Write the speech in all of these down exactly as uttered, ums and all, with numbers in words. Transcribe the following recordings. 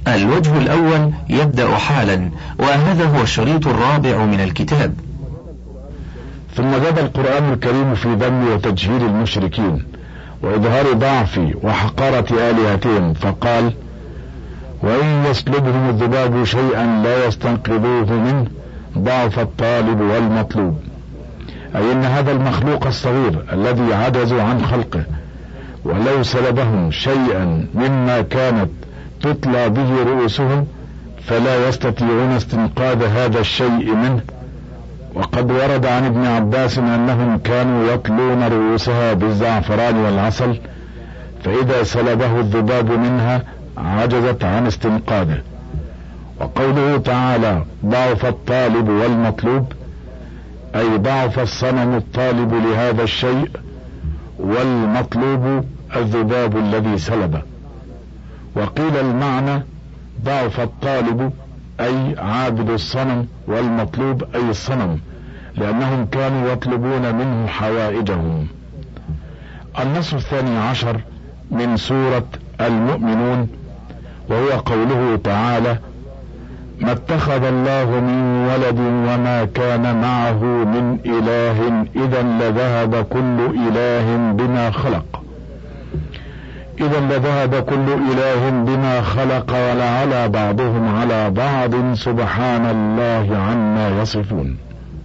الوجه الأول يبدأ حالا، وهذا هو الشريط الرابع من الكتاب. ثم جاء القرآن الكريم في ذم وتجهيل المشركين وإظهار ضعف وحقارة آلهتهم، فقال: وإن يسلبهم الذباب شيئا لا يستنقذوه منه ضعف الطالب والمطلوب، أي أن هذا المخلوق الصغير الذي عجزوا عن خلقه ولو سلبهم شيئا مما كانت تطلى به رؤوسهم فلا يستطيعون استنقاذ هذا الشيء منه. وقد ورد عن ابن عباس أنهم كانوا يطلون رؤوسها بالزعفران والعسل، فإذا سلبه الذباب منها عجزت عن استنقاذه. وقوله تعالى: ضعف الطالب والمطلوب، أي ضعف الصنم الطالب لهذا الشيء، والمطلوب الذباب الذي سلبه. وقيل المعنى ضعف الطالب أي عابد الصنم، والمطلوب أي الصنم، لأنهم كانوا يطلبون منه حوائجهم. النص الثاني عشر من سورة المؤمنون، وهو قوله تعالى: ما اتخذ الله من ولد وما كان معه من إله إذا لذهب كل إله بما خلق إذا لذهب كل إله بما خلق ولعلى بعضهم على بعض سبحان الله عما يصفون.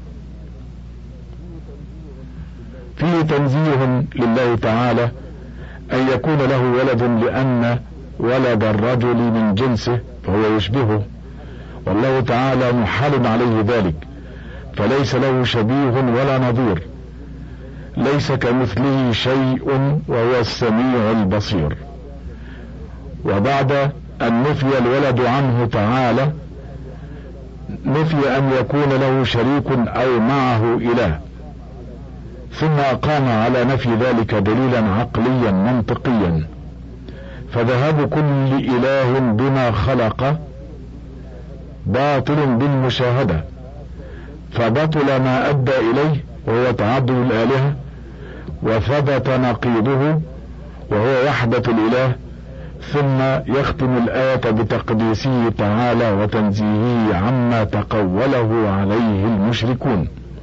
فيه تنزيه لله تعالى أن يكون له ولد، لأن ولد الرجل من جنسه فهو يشبهه، والله تعالى محال عليه ذلك، فليس له شبيه ولا نظير، ليس كمثله شيء وهو السميع البصير. وبعد أن نفي الولد عنه تعالى نفي أن يكون له شريك أو معه إله، ثم أقام على نفي ذلك دليلا عقليا منطقيا، فذهاب كل إله بما خلق باطل بالمشاهدة، فبطل ما أدى إليه وهو تعدد الآلهة، وثبت نقيضه وهو وحدة الإله. ثم يختم الآية بتقديسه تعالى وتنزيهه عما تقوله عليه المشركون.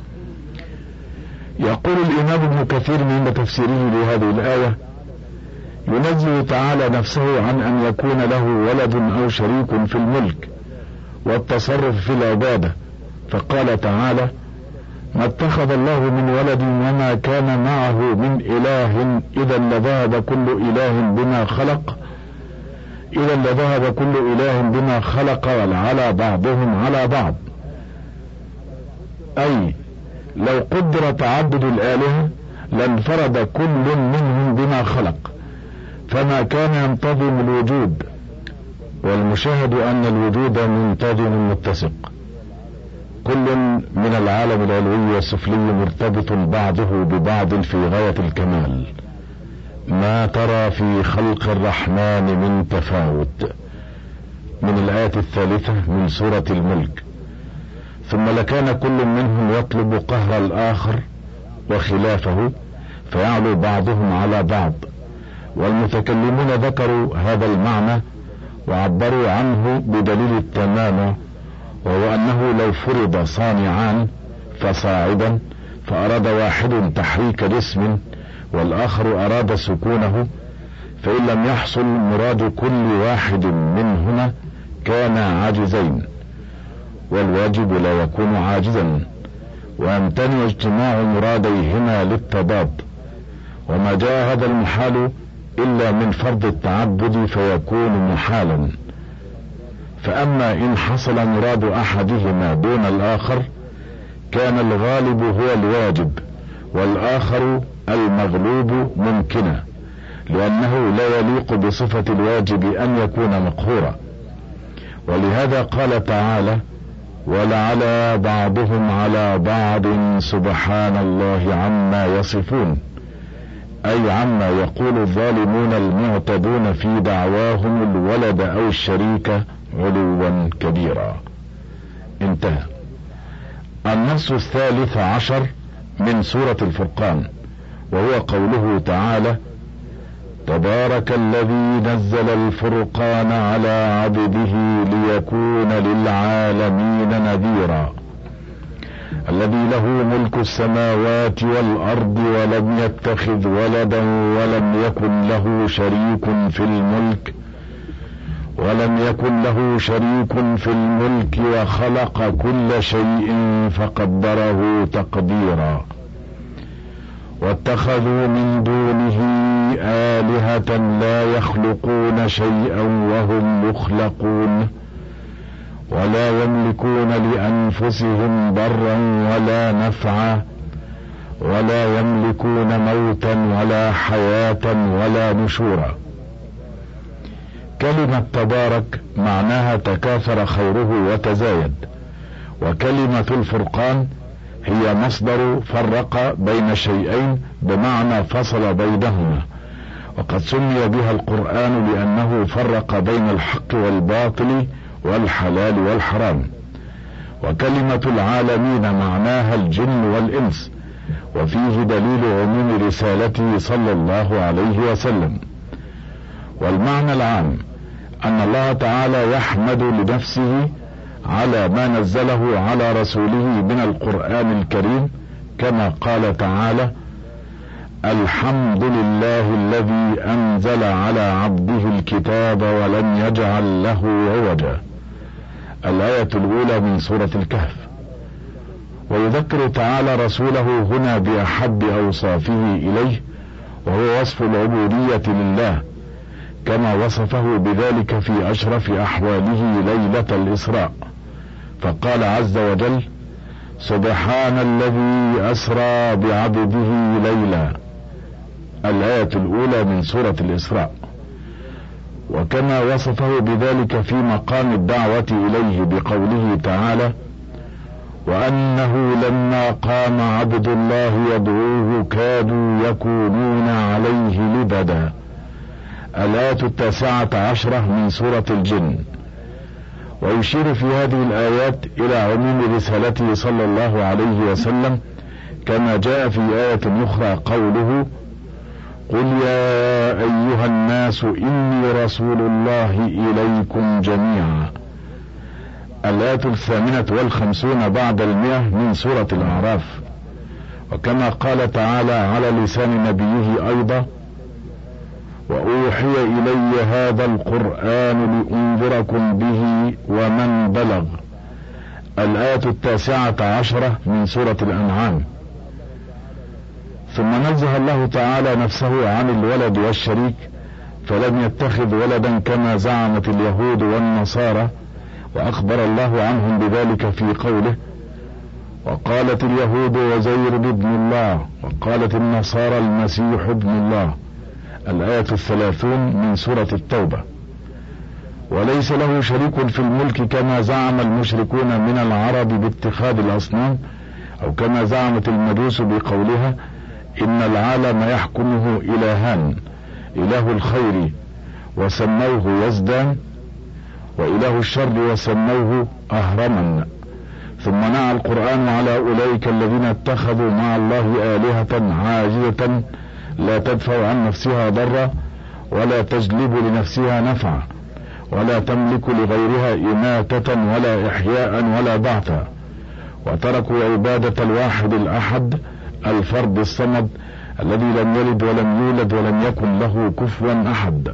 يقول الإمام ابن كثير من تفسيره لهذه الآية: ينزه تعالى نفسه عن أن يكون له ولد أو شريك في الملك والتصرف في العبادة، فقال تعالى: ما اتخذ الله من ولد وما كان معه من إله إذا لذهب كل إله بما خلق إذا لذهب كل إله بما خلق ولعلى بعضهم على بعض، أي لو قدر تعدد الآلهة لانفرد كل منهم بما خلق، فما كان ينتظم الوجود، والمشاهد أن الوجود منتظم متسق، كل من العالم العلوي والسفلي مرتبط بعضه ببعض في غاية الكمال، ما ترى في خلق الرحمن من تفاوت، من الآية الثالثة من سورة الملك. ثم لكان كل منهم يطلب قهر الآخر وخلافه فيعلو بعضهم على بعض، والمتكلمون ذكروا هذا المعنى وعبروا عنه بدليل التمام، وهو أنه لو فرض صانعان فصاعدا فأراد واحد تحريك جسم والآخر أراد سكونه، فإن لم يحصل مراد كل واحد منهما كان عاجزين، والواجب لا يكون عاجزا، ويمتنع اجتماع مراديهما للتضاد، وما جاء هذا المحال إلا من فرض التعبد فيكون محالا. فأما إن حصل مراد أحدهما دون الآخر كان الغالب هو الواجب والآخر المغلوب ممكنا، لأنه لا يليق بصفة الواجب أن يكون مقهورا. ولهذا قال تعالى: ولعلى بعضهم على بعض سبحان الله عما يصفون، أي عما يقول الظالمون المعتدون في دعواهم الولد أو الشريك علوا كبيرا. انتهى. النص الثالث عشر من سورة الفرقان، وهو قوله تعالى: تبارك الذي نزل الفرقان على عبده ليكون للعالمين نذيرا، الذي له ملك السماوات والأرض ولم يتخذ ولدا ولم يكن له شريك في الملك ولم يكن له شريك في الملك وخلق كل شيء فقدره تقديرا. واتخذوا من دونه آلهة لا يخلقون شيئا وهم يخلقون ولا يملكون لأنفسهم ضرا ولا نفعا ولا يملكون موتا ولا حياة ولا نشورا. كلمة تبارك معناها تكاثر خيره وتزايد، وكلمة الفرقان هي مصدر فرق بين شيئين بمعنى فصل بينهما، وقد سمي بها القرآن لأنه فرق بين الحق والباطل والحلال والحرام. وكلمة العالمين معناها الجن والإنس، وفيه دليل عموم رسالته صلى الله عليه وسلم. والمعنى العام أن الله تعالى يحمد لنفسه على ما نزله على رسوله من القرآن الكريم، كما قال تعالى: الحمد لله الذي أنزل على عبده الكتاب ولم يجعل له عوجا، الآية الأولى من سورة الكهف. ويذكر تعالى رسوله هنا بأحب أوصافه إليه، وهو وصف العبودية لله، كما وصفه بذلك في أشرف أحواله ليلة الإسراء، فقال عز وجل: سبحان الذي أسرى بعبده ليلا، الآية الأولى من سورة الإسراء. وكما وصفه بذلك في مقام الدعوة إليه بقوله تعالى: وأنه لما قام عبد الله يدعوه كادوا يكونون عليه لبدا، الآية التاسعة عشرة من سورة الجن. ويشير في هذه الآيات إلى عموم رسالته صلى الله عليه وسلم، كما جاء في آية أخرى قوله: قل يا أيها الناس إني رسول الله إليكم جميعا، الآية الثامنة والخمسون بعد المئة من سورة الأعراف. وكما قال تعالى على لسان نبيه أيضا: وأوحي إلي هذا القرآن لأنذركم به ومن بلغ، الآية التاسعة عشرة من سورة الأنعام. ثم نزه الله تعالى نفسه عن الولد والشريك، فلم يتخذ ولدا كما زعمت اليهود والنصارى، وأخبر الله عنهم بذلك في قوله: وقالت اليهود عزير ابن الله وقالت النصارى المسيح ابن الله، الآية الثلاثون من سورة التوبة. وليس له شريك في الملك كما زعم المشركون من العرب باتخاذ الأصنام، أو كما زعمت المجوس بقولها: إن العالم يحكمه إلهان، إله الخير وسموه يزدان، وإله الشر وسموه أهرما. ثم نعى القرآن على أولئك الذين اتخذوا مع الله آلهة عاجزة لا تدفع عن نفسها ضرا ولا تجلب لنفسها نفعا ولا تملك لغيرها إماتة ولا إحياء ولا بعثا، وتركوا عبادة الواحد الأحد الفرد الصمد الذي لم يلد ولم يولد ولم يكن له كفوا أحد.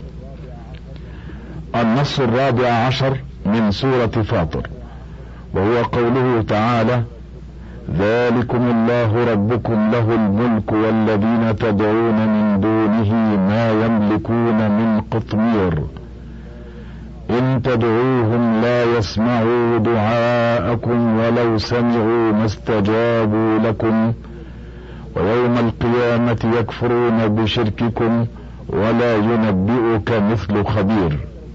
النص الرابع عشر من سورة فاطر، وهو قوله تعالى: ذلكم الله ربكم له الملك والذين تدعون من دونه ما يملكون من قطمير إن تدعوهم لا يسمعوا دعاءكم ولو سمعوا ما استجابوا لكم ويوم القيامة يكفرون بشرككم ولا ينبئك مثل خبير.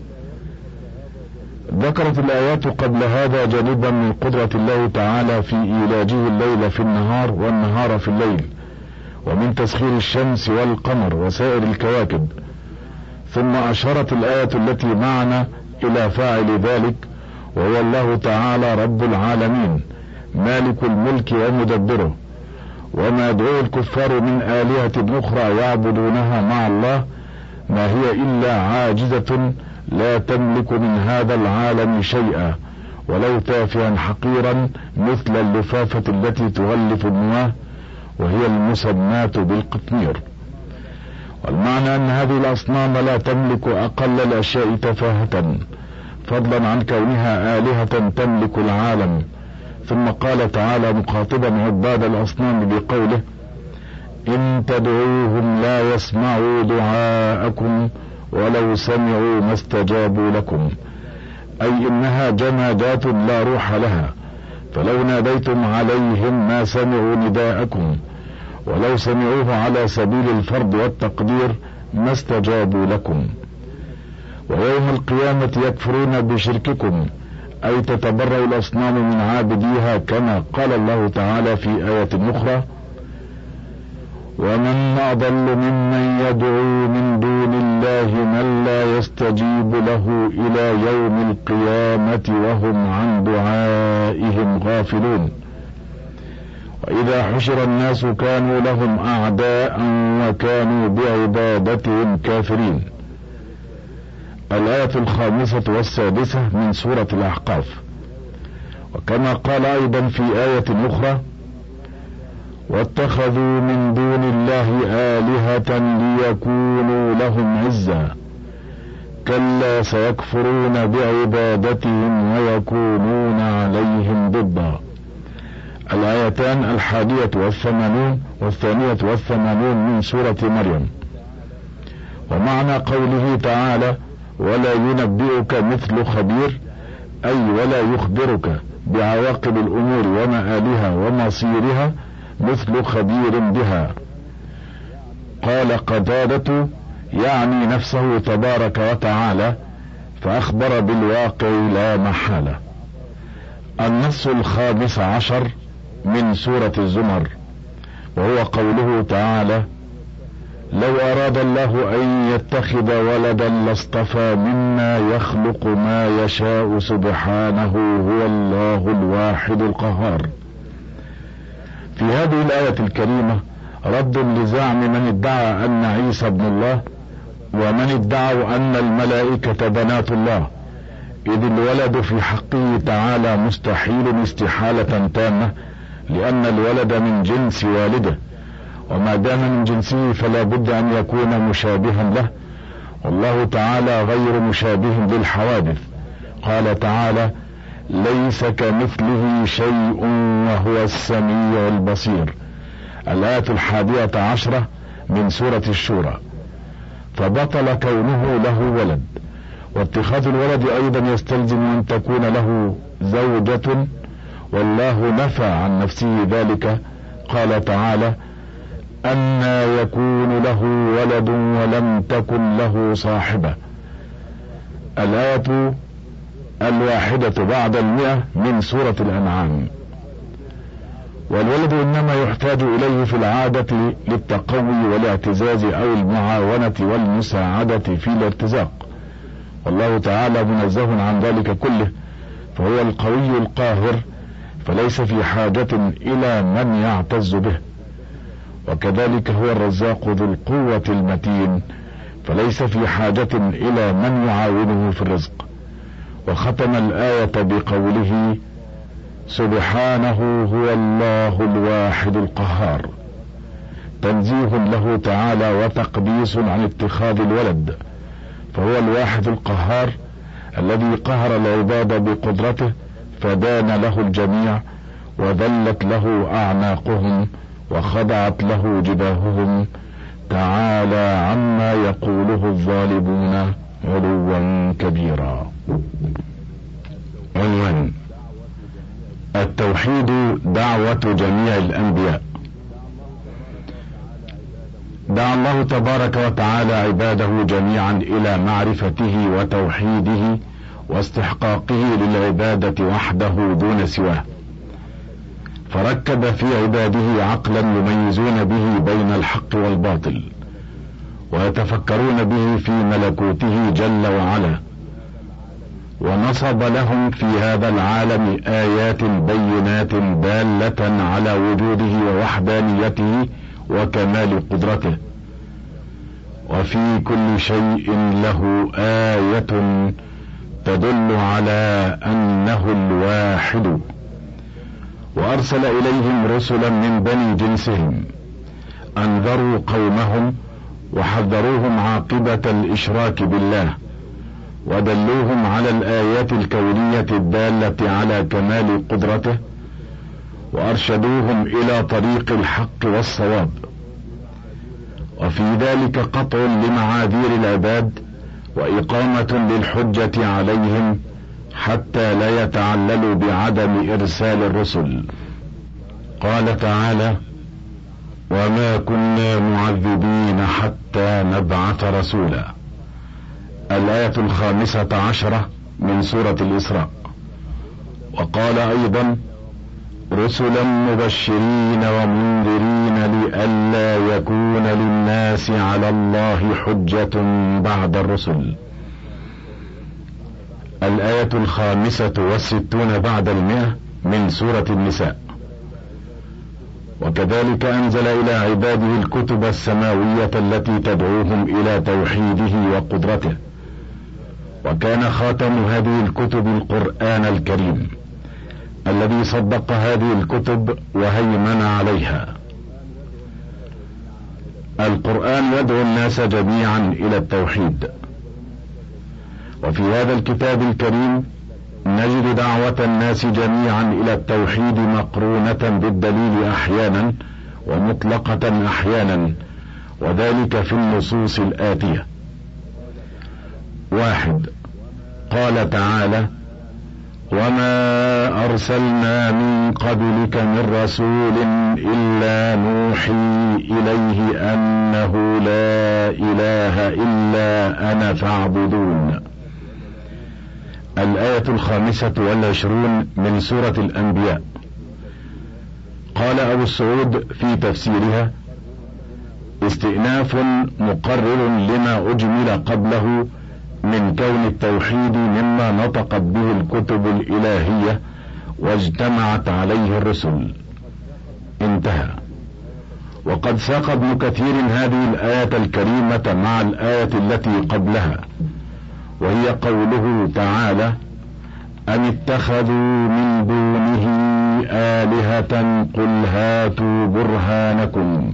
ذكرت الآيات قبل هذا جانبا من قدرة الله تعالى في إيلاجه الليل في النهار والنهار في الليل، ومن تسخير الشمس والقمر وسائر الكواكب. ثم أشارت الآية التي معنا إلى فاعل ذلك، وهو الله تعالى رب العالمين مالك الملك ومدبره. وما يدعو الكفار من آلهة أخرى يعبدونها مع الله ما هي إلا عاجزة لا تملك من هذا العالم شيئا، ولو تافها حقيرا مثل اللفافة التي تغلف المياه وهي المسماة بالقطمير. والمعنى أن هذه الأصنام لا تملك أقل الأشياء تفاهة، فضلا عن كونها آلهة تملك العالم. ثم قال تعالى مخاطبا عباد الأصنام بقوله: إن تدعوهم لا يسمعوا دعاءكم ولو سمعوا ما استجابوا لكم، أي إنها جمادات لا روح لها، فلو ناديتم عليهم ما سمعوا نداءكم، ولو سمعوه على سبيل الفرض والتقدير ما استجابوا لكم. ويوم القيامة يكفرون بشرككم، أي تتبرأ الأصنام من عابديها، كما قال الله تعالى في آية أخرى: ومن أضل ممن يدعو من دون الله من لا يستجيب له إلى يوم القيامة وهم عن دعائهم غافلون. وإذا حشر الناس كانوا لهم أعداء وكانوا بعبادتهم كافرين. الآية الخامسة والسادسة من سورة الأحقاف. وكما قال أيضا في آية أخرى: واتخذوا من دون الله آلهة ليكونوا لهم عزا، كلا سيكفرون بعبادتهم ويكونون عليهم ضدا. الآيتان الحادية والثمانون والثانية والثمانون من سورة مريم. ومعنى قوله تعالى: ولا ينبئك مثل خبير، أي ولا يخبرك بعواقب الأمور ومآلها ومصيرها مثل خبير بها. قال قتادة: يعني نفسه تبارك وتعالى، فأخبر بالواقع لا محالة. النص الخامس عشر من سورة الزمر، وهو قوله تعالى: لو أراد الله أن يتخذ ولدا لاصطفى مما يخلق ما يشاء سبحانه هو الله الواحد القهار. في هذه الآية الكريمة رد لزعم من ادعى أن عيسى ابن الله، ومن ادعوا أن الملائكة بنات الله، إذ الولد في حقه تعالى مستحيل استحالة تامة، لأن الولد من جنس والده، وما دام من جنسه فلا بد أن يكون مشابها له، والله تعالى غير مشابه بالحوادث. قال تعالى: ليس كمثله شيء وهو السميع البصير. الآية الحادية عشرة من سورة الشورى. فبطل كونه له ولد، واتخاذ الولد أيضا يستلزم أن تكون له زوجة، والله نفى عن نفسه ذلك. قال تعالى: أنى يكون له ولد ولم تكن له صاحبة. الآية الواحدة بعد المئة من سورة الأنعام. والولد إنما يحتاج إليه في العادة للتقوي والاعتزاز أو المعاونة والمساعدة في الارتزاق، والله تعالى منزه عن ذلك كله، فهو القوي القاهر، فليس في حاجة إلى من يعتز به. وكذلك هو الرزاق ذو القوة المتين، فليس في حاجة إلى من يعاونه في الرزق. وختم الآية بقوله: سبحانه هو الله الواحد القهار، تنزيه له تعالى وتقديس عن اتخاذ الولد، فهو الواحد القهار الذي قهر العباد بقدرته، فدان له الجميع، وذلت له أعناقهم، وخضعت له جباههم، تعالى عما يقوله الظالمون علوا كبيرا. عنوان: التوحيد دعوة جميع الأنبياء. دعا الله تبارك وتعالى عباده جميعا إلى معرفته وتوحيده واستحقاقه للعبادة وحده دون سواه، فركب في عباده عقلا يميزون به بين الحق والباطل، ويتفكرون به في ملكوته جل وعلا، ونصب لهم في هذا العالم آيات بينات دالة على وجوده ووحدانيته وكمال قدرته. وفي كل شيء له آية تدل على أنه الواحد. وأرسل إليهم رسلا من بني جنسهم أنذروا قومهم وحذروهم عاقبة الإشراك بالله، ودلوهم على الآيات الكونية الدالة على كمال قدرته، وأرشدوهم إلى طريق الحق والصواب. وفي ذلك قطع لمعاذير العباد وإقامة للحجة عليهم حتى لا يتعللوا بعدم إرسال الرسل. قال تعالى: وما كنا معذبين حتى نبعث رسولا. الآية الخامسة عشرة من سورة الإسراء. وقال أيضا: رسلا مبشرين ومنذرين لئلا يكون للناس على الله حجة بعد الرسل. الآية الخامسة والستون بعد المئة من سورة النساء. وكذلك أنزل إلى عباده الكتب السماوية التي تدعوهم إلى توحيده وقدرته، وكان خاتم هذه الكتب القرآن الكريم الذي صدق هذه الكتب وهيمن عليها. القرآن يدعو الناس جميعا إلى التوحيد، وفي هذا الكتاب الكريم نجد دعوة الناس جميعا إلى التوحيد مقرونة بالدليل أحيانا ومطلقة أحيانا، وذلك في النصوص الآتية: واحد، قال تعالى: وما أرسلنا من قبلك من رسول إلا نوحي إليه أنه لا إله إلا أنا فاعبدون. الآية الخامسة والعشرون من سورة الأنبياء. قال أبو السعود في تفسيرها: استئناف مقرر لما أجمل قبله من كون التوحيد مما نطقت به الكتب الإلهية واجتمعت عليه الرسل. انتهى. وقد ساق ابن كثير هذه الآية الكريمة مع الآية التي قبلها، وهي قوله تعالى: أم اتخذوا من دونه آلهة قل هاتوا برهانكم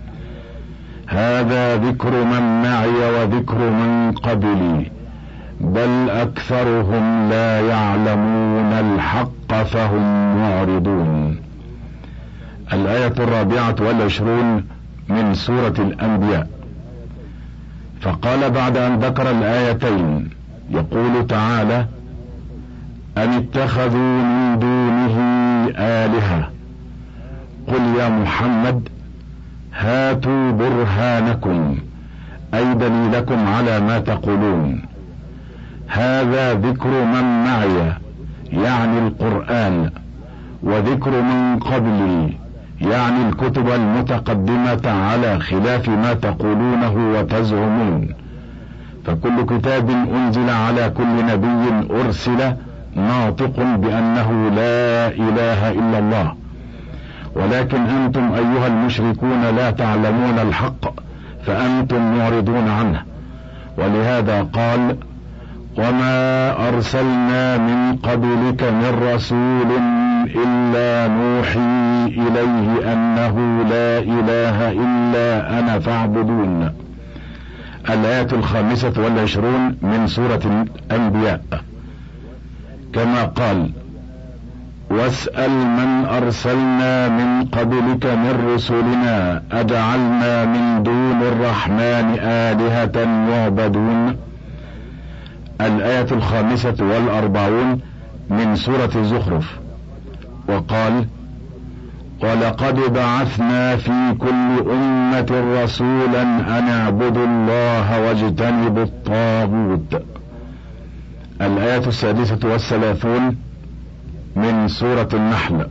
هذا ذكر من معي وذكر من قبلي بل أكثرهم لا يعلمون الحق فهم معرضون. الآية الرابعة والعشرون من سورة الأنبياء. فقال بعد أن ذكر الآيتين يقول تعالى: أم اتخذوا من دونه آلهة قل يا محمد هاتوا برهانكم أي دليلكم على ما تقولون. هذا ذكر من معي يعني القرآن، وذكر من قبلي يعني الكتب المتقدمة على خلاف ما تقولونه وتزعمون، فكل كتاب أنزل على كل نبي أرسل ناطق بأنه لا إله إلا الله، ولكن أنتم أيها المشركون لا تعلمون الحق فأنتم معرضون عنه. ولهذا قال: وما أرسلنا من قبلك من رسول إلا نوحي إليه أنه لا إله إلا أنا فاعبدون. الآية الخامسة والعشرون من سورة الأنبياء. كما قال: واسأل من أرسلنا من قبلك من رسلنا أجعلنا من دون الرحمن آلهة يعبدون. الآية الخامسة والأربعون من سورة الزخرف. وقال: ولقد بعثنا في كل أمة رسولا أن اعبدوا الله واجتنبوا الطاغوت. الآية السادسة والثلاثون من سورة النحل.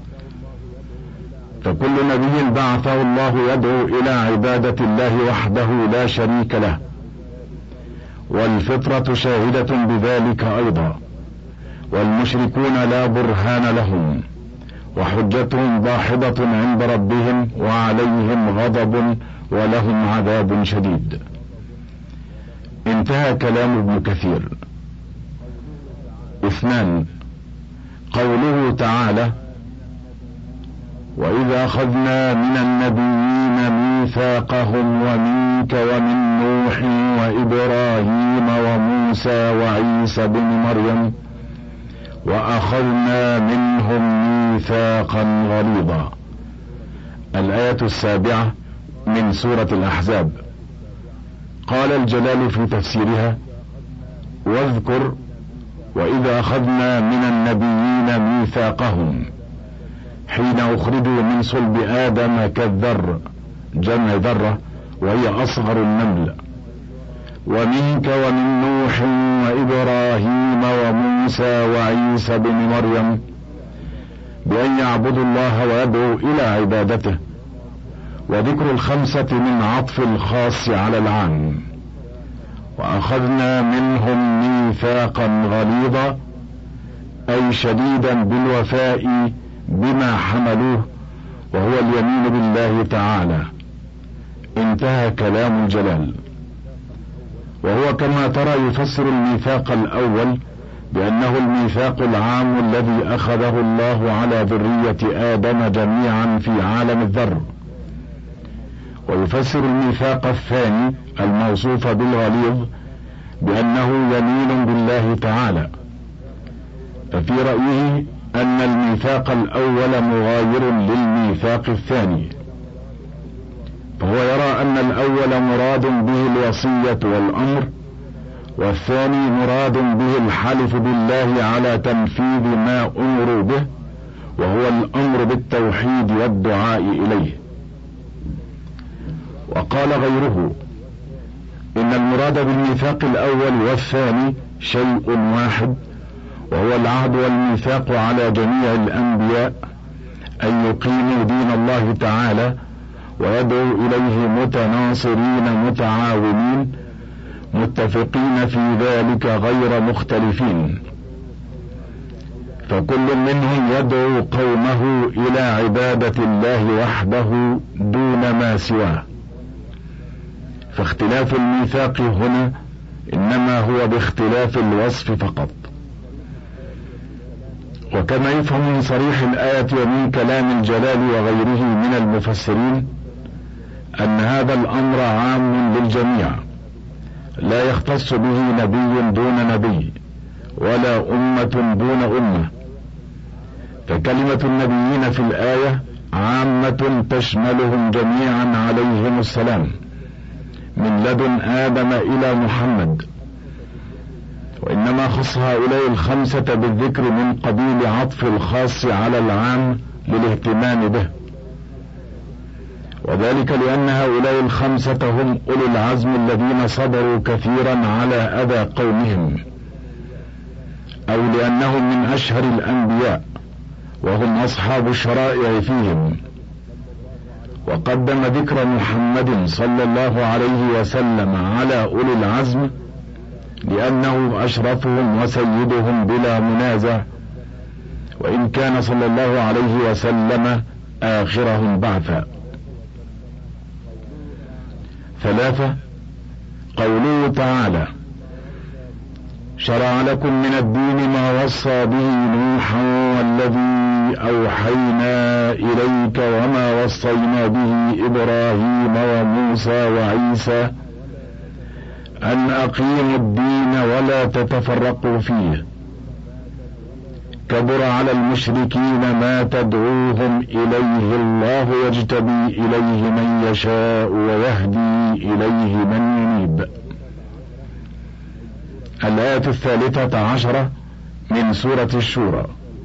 فكل نبي بعثه الله يدعو إلى عبادة الله وحده لا شريك له، والفطرة شاهدة بذلك أيضا، والمشركون لا برهان لهم، وحجتهم داحضة عند ربهم وعليهم غضب ولهم عذاب شديد. انتهى كلام ابن كثير. اثنان، قوله تعالى: وإذا أخذنا من النبيين ميثاقهم ومنك ومن نوح وإبراهيم وموسى وعيسى بن مريم وأخذنا منهم ميثاقا غليظا. الآية السابعة من سورة الأحزاب. قال الجلال في تفسيرها: واذكر وإذا أخذنا من النبيين ميثاقهم حين أخرجوا من صلب آدم كالذر، جمع ذرة وهي أصغر النمل، ومنك ومن نوح وإبراهيم وموسى وعيسى بن مريم، بأن يعبدوا الله ويدعوا إلى عبادته. وذكر الخمسة من عطف الخاص على العام. وأخذنا منهم ميثاقا غليظا، أي شديدا بالوفاء بما حملوه، وهو اليمين بالله تعالى. انتهى كلام الجلال. وهو كما ترى يفسر الميثاق الأول بأنه الميثاق العام الذي أخذه الله على ذرية آدم جميعا في عالم الذر، ويفسر الميثاق الثاني الموصوف بالغليظ بأنه يمين بالله تعالى. ففي رأيه أن الميثاق الأول مغاير للميثاق الثاني، فهو يرى أن الأول مراد به الوصية والأمر، والثاني مراد به الحلف بالله على تنفيذ ما أمروا به، وهو الأمر بالتوحيد والدعاء إليه. وقال غيره إن المراد بالميثاق الأول والثاني شيء واحد، وهو العهد والميثاق على جميع الأنبياء أن يقيموا دين الله تعالى ويدعوا إليه متناصرين متعاونين متفقين في ذلك غير مختلفين، فكل منهم يدعو قومه إلى عبادة الله وحده دون ما سواه. فاختلاف الميثاق هنا إنما هو باختلاف الوصف فقط. وكما يفهم من صريح الآية ومن كلام الجلال وغيره من المفسرين أن هذا الأمر عام للجميع، لا يختص به نبي دون نبي ولا أمة دون أمة. فكلمة النبيين في الآية عامة تشملهم جميعا عليهم السلام من لدن آدم إلى محمد، وإنما خص هؤلاء الخمسة بالذكر من قبيل عطف الخاص على العام للاهتمام به، وذلك لأن هؤلاء الخمسة هم أولي العزم الذين صبروا كثيرا على أذى قومهم، أو لأنهم من أشهر الأنبياء وهم أصحاب الشرائع فيهم. وقدم ذكر محمد صلى الله عليه وسلم على أولي العزم لأنه أشرفهم وسيدهم بلا منازع، وإن كان صلى الله عليه وسلم آخرهم بعثا. ثلاثة، قوله تعالى: شرع لكم من الدين ما وصى به نوحا والذي أوحينا إليك وما وصينا به إبراهيم وموسى وعيسى أن أقيموا الدين ولا تتفرقوا فيه، كبر على المشركين ما تدعوهم إليه، الله يجتبي إليه من يشاء ويهدي إليه من ينيب. الآية الثالثة عشرة من سورة الشورى.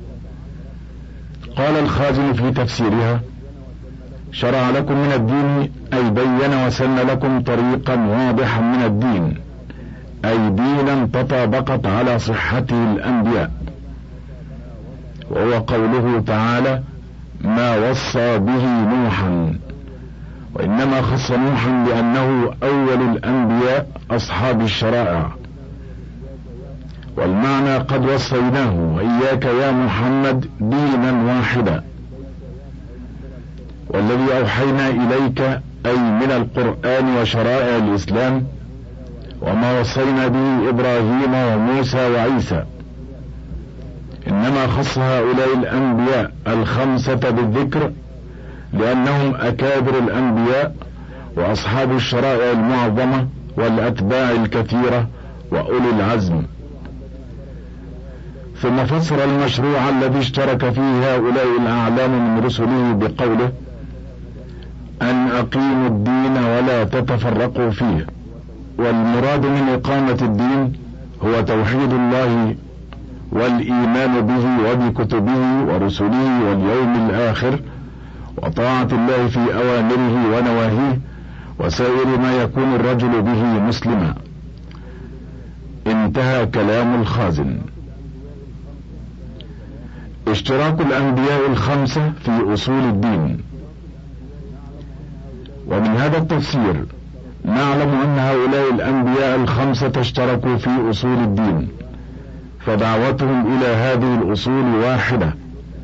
قال الخازن في تفسيرها: شرع لكم من الدين أي بين وسن لكم طريقا واضحا من الدين، أي دينا تطابقت على صحته الأنبياء، وهو قوله تعالى: ما وصى به نوحا، وإنما خص نوحا لأنه أول الأنبياء أصحاب الشرائع. والمعنى قد وصيناه وإياك يا محمد دينا واحدا. والذي أوحينا إليك أي من القرآن وشرائع الإسلام وما وصينا به إبراهيم وموسى وعيسى، إنما خص هؤلاء الأنبياء الخمسة بالذكر لأنهم أكابر الأنبياء وأصحاب الشرائع المعظمة والأتباع الكثيرة وأولي العزم. ثم فسر المشروع الذي اشترك فيه هؤلاء الأعلام من رسله بقوله: أن أقيموا الدين ولا تتفرقوا فيه. والمراد من إقامة الدين هو توحيد الله والإيمان به وبكتبه ورسله واليوم الآخر، وطاعة الله في أوامره ونواهيه، وسائر ما يكون الرجل به مسلما. انتهى كلام الخازن. اشتراك الأنبياء الخمسة في أصول الدين. ومن هذا التفسير نعلم أن هؤلاء الأنبياء الخمسة اشتركوا في أصول الدين، فدعوتهم إلى هذه الأصول واحدة،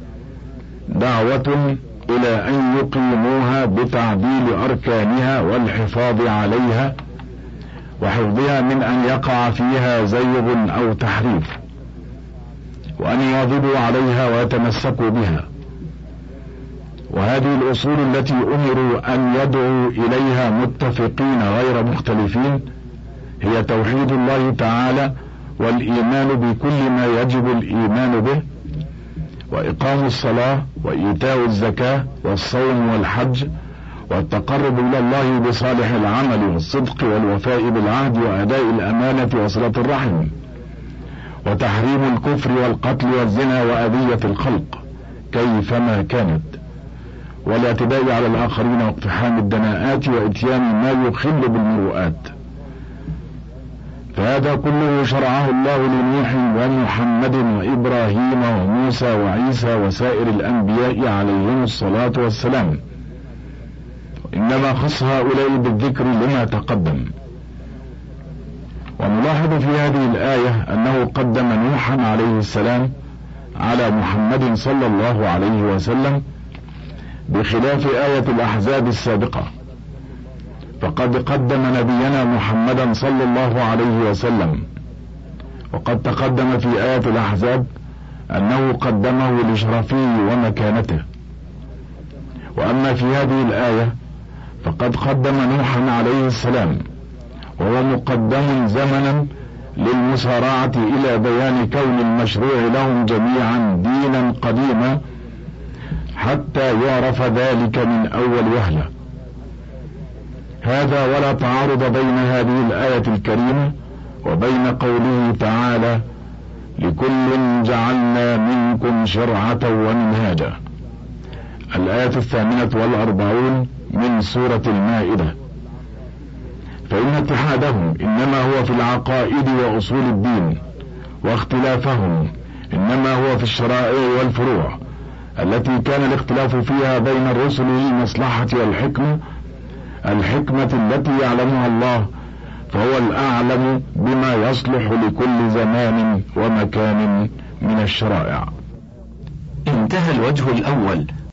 دعوة إلى أن يقيموها بتعديل أركانها والحفاظ عليها وحفظها من أن يقع فيها زيغ أو تحريف، وأن يواظبوا عليها ويتمسكوا بها. وهذه الأصول التي أمروا أن يدعوا إليها متفقين غير مختلفين هي توحيد الله تعالى والإيمان بكل ما يجب الإيمان به، وإقام الصلاة وإيتاء الزكاة والصوم والحج، والتقرب إلى الله بصالح العمل والصدق والوفاء بالعهد وأداء الأمانة وصلة الرحم، وتحريم الكفر والقتل والزنا وأذية الخلق كيفما كانت، والاعتداء على الآخرين واقتحام الدناءات وإتيان ما يخل بالمروءات. فهذا كله شرعه الله لنوح ومحمد وإبراهيم وموسى وعيسى وسائر الأنبياء عليهم الصلاة والسلام، إنما خص هؤلاء بالذكر لما تقدم. ونلاحظ في هذه الآية أنه قدم نوحا عليه السلام على محمد صلى الله عليه وسلم، بخلاف آية الأحزاب السابقة، فقد قدم نبينا محمدا صلى الله عليه وسلم، وقد تقدم في آية الأحزاب أنه قدمه لشرفه ومكانته. وأما في هذه الآية فقد قدم نوحا عليه السلام، وهو مقدم زمنا للمسارعة إلى بيان كون المشروع لهم جميعا دينا قديما حتى يعرف ذلك من أول وهلة. هذا ولا تعارض بين هذه الآية الكريمة وبين قوله تعالى: لكل جعلنا منكم شرعة ومنهاجا، الآية الثامنة والأربعون من سورة المائدة. فإن اتحادهم إنما هو في العقائد وأصول الدين، واختلافهم إنما هو في الشرائع والفروع التي كان الاختلاف فيها بين الرسل للمصلحة والحكمة، الحكمة التي يعلمها الله، فهو الأعلم بما يصلح لكل زمان ومكان من الشرائع. انتهى الوجه الأول.